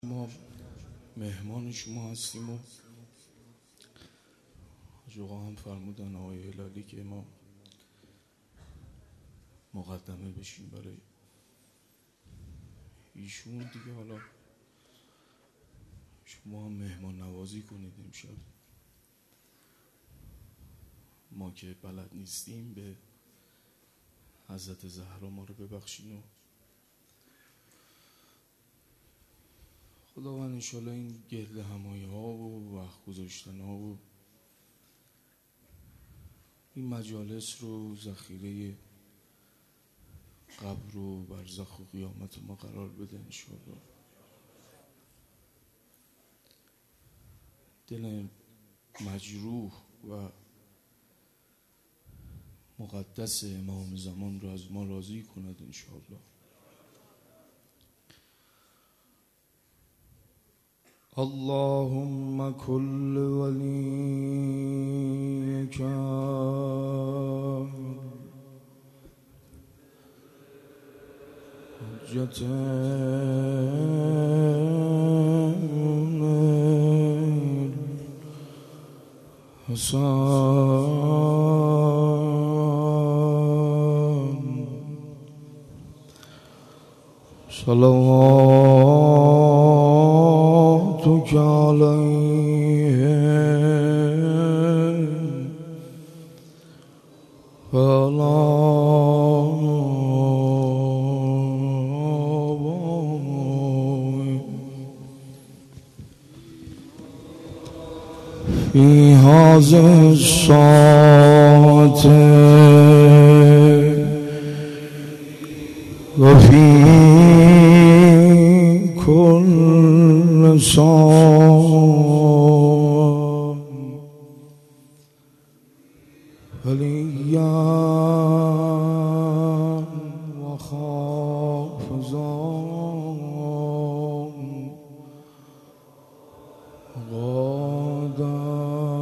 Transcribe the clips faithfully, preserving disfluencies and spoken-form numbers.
ما مهمان شما هستیم و جوقا هم فرمودن آقای هلالی که ما مقدمه بشیم برای ایشون دیگه. حالا شما هم مهمان نوازی کنید امشب، ما که بلد نیستیم به حضرت زهرا ما رو ببخشین و خداوند انشالله این گرد همایی ها و وقت گذاشتن ها و این مجالس رو ذخیره قبر و برزخ و قیامت ما قرار بده انشالله. دل مجروح و مقدس امام زمان رو از ما راضی کند انشالله. اللهم كل وليك حجة حسن صلواتك عليه وعلى آبائه في هذه الساعة وفي كل ساعة وليا وحافظا غادا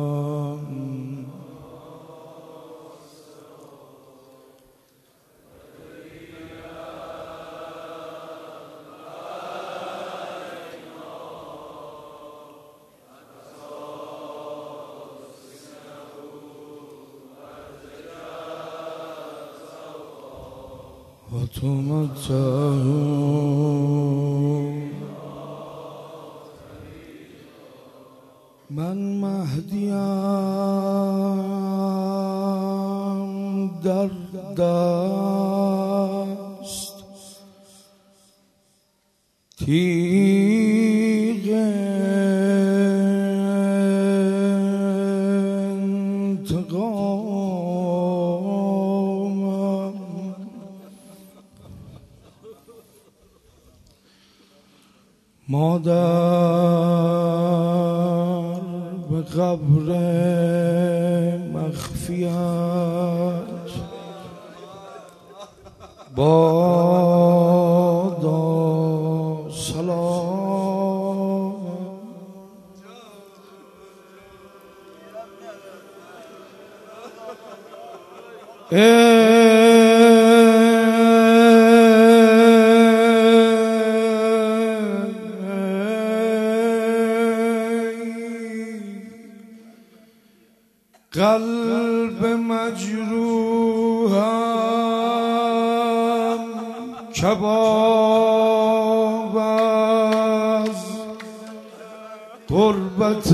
وتمتعوا. من مهدیم در دست تیغ انتقامم، مادر به قبر مخفیت بادا سلام. قلب مجروحم کباب از غربت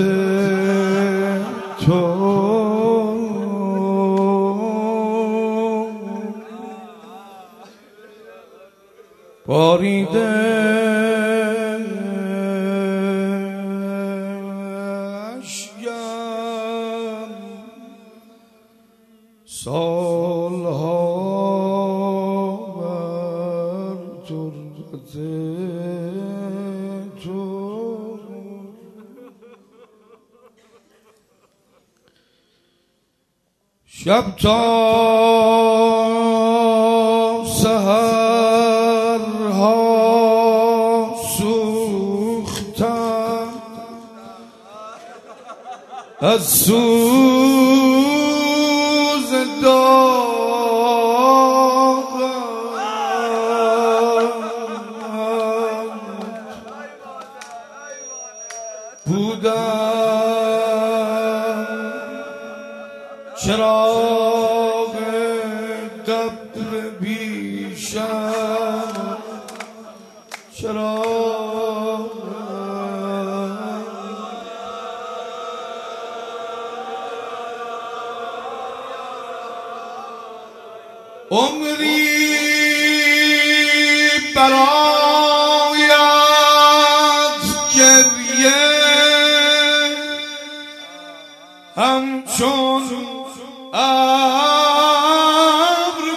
تو، باریده اشکم سالها بر تربت تو. شب تا سحرها سوختم از سوز داغم، بودم چراغ قبر بیشم، چراغ عمری برایت گریه همچون ابر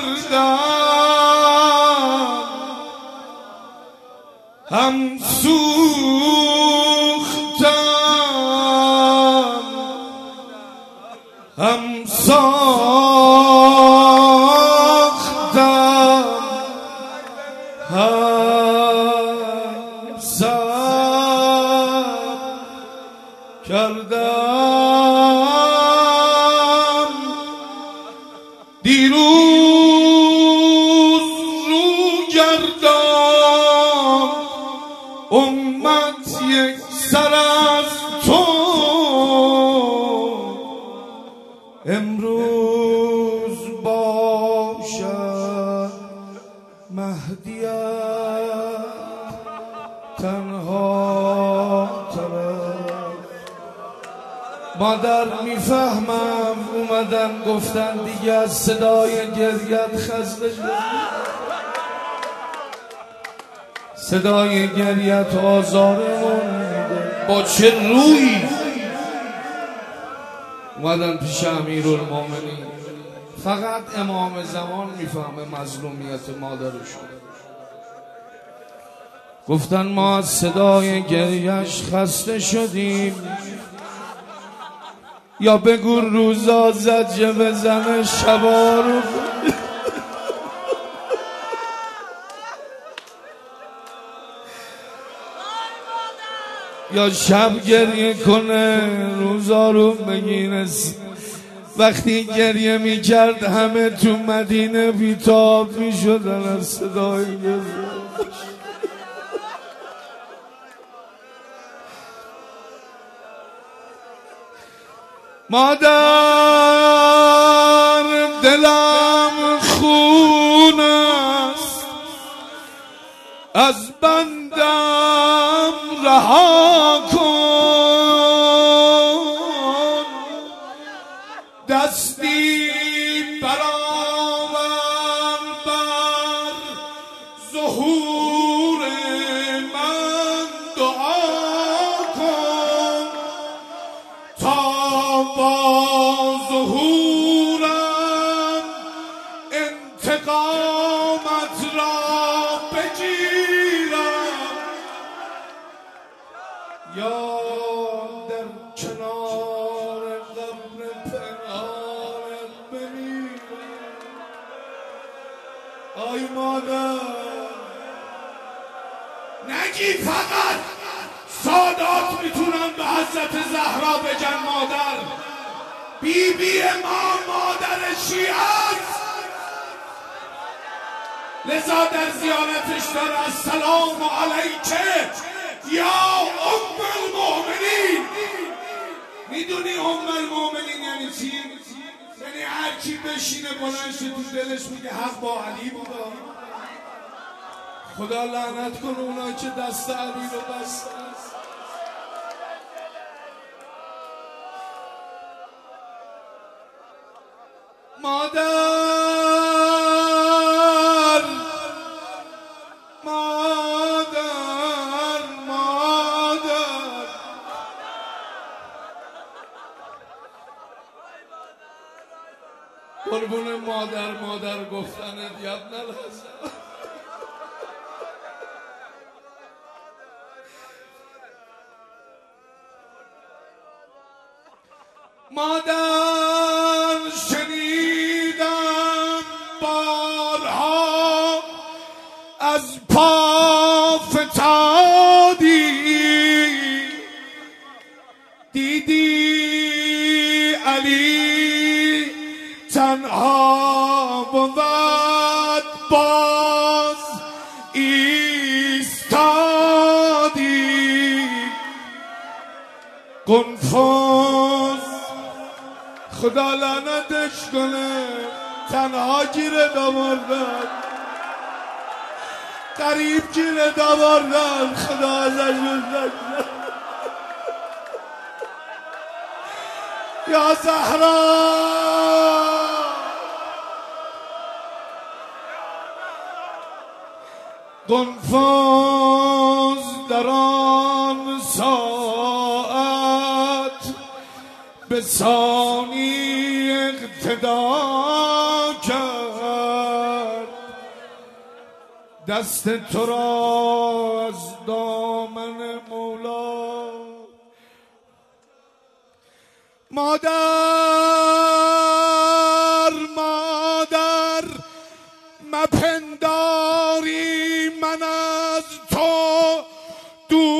کردم، هم سوختم هم ساختم، هم سر کردم. دیروز رو گردان امت یک سر از تو، امروز باشد مهدیت تنها طرف. مادر میفهمم اومدن گفتن دیگه از صدای گریت خسته شد، صدای گریت آزارمون میده. با چه رویی اومدن پیش امیرالمومنین؟ فقط امام زمان میفهمه مظلومیت مادرشون. گفتن ما از صدای گریش خسته شدیم، یا بگو روزا زجه بزنه شبا رو یا شب گریه کنه روزا رو بگیره. وقتی گریه میکرد همه تو مدینه بیتاب میشدن از صدای گریه. مادر دلم خون است، از بندم رها کن، دستی برآور بر ظهور من دعا کن، تا با ظهورم انتقامت را بگیرم، یا در کنار قبر پنهانت بمیرم. آی مادر نگی فقط سادات میتونن به حضرت زهرا بگن مادر. بی بی ما مادر شیعه است، لذا در زیارتش داره السلام علیکه یا ام المؤمنین. میدونی ام المؤمنین یعنی چی؟ یعنی هر کی بشینه بلند شه تو دلش میگه حق با علی بودا. خدا لعنت کنه اونایی که دست علی رو بستن. مادر مادر مادر قربون مادر مادر گفتنت یبن الحسن. مادر شنیدم بارها از پا فتادی، دیدی علی تنها بود باز ایستادی، قنفذ خدا لعنتش کنه تنها گیره داوردن قریب گیره داوردن خدا ازش بزنه یا زهرا قنفذ در آن ساعت به ثانی اقتدا کرد دست تو را از دامن مولا مادر مادر مپی